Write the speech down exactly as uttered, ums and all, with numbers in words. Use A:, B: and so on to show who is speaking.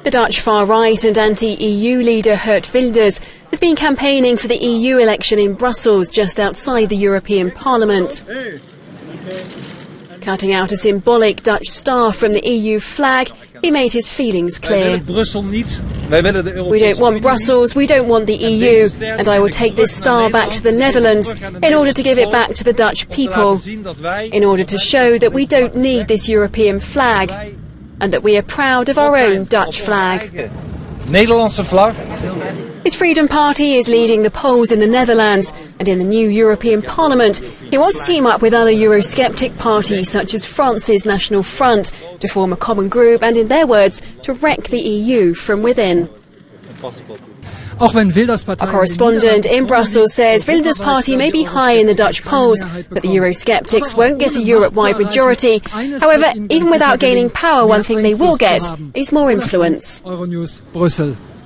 A: The Dutch far-right and anti-E U leader Geert Wilders has been campaigning for the E U election in Brussels, just outside the European Parliament. Cutting out a symbolic Dutch star from the E U flag, he made his feelings clear. We don't want Brussels, we don't want the E U, and I will take this star back to the Netherlands in order to give it back to the Dutch people, in order to show that we don't need this European flag, and that we are proud of our own Dutch flag.
B: Nederlandse vlag.
A: His Freedom Party is leading the polls in the Netherlands, and in the new European Parliament he wants to team up with other Eurosceptic parties such as France's National Front to form a common group and, in their words, to wreck the E U from within. A correspondent in Brussels says Wilders' party may be high in the Dutch polls, but the Eurosceptics won't get a Europe-wide majority. However, even without gaining power, one thing they will get is more influence.